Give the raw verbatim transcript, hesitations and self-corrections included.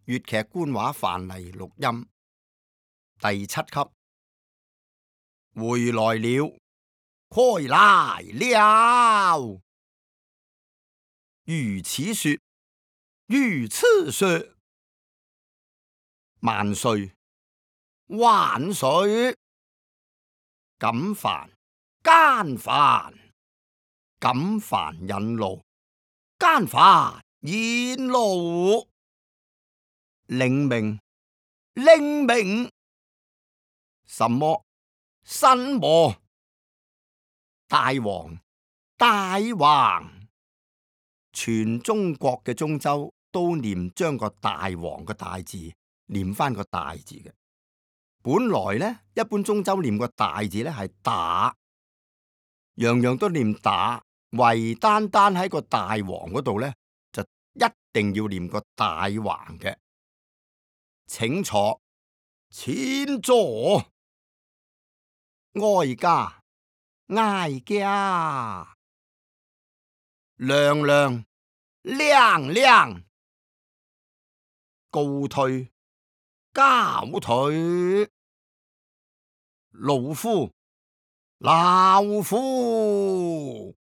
粵劇官話範例錄音第七輯，回來了，開來了。如此說，如此說，萬歲，萬歲。錦帆，艱帆，錦帆引路，艱帆引路。領命，領命。什麼？什麼？大王，大王。全中國嘅中州都念將個大王個大字念翻個大字嘅。本來呢，一般中州念個大字呢係打，樣樣都念打，唯單單喺個大王嗰度呢，就一定要念個大橫嘅。請坐，請坐。哀家，哀家。娘娘，娘娘。告退，交退。老夫，老夫。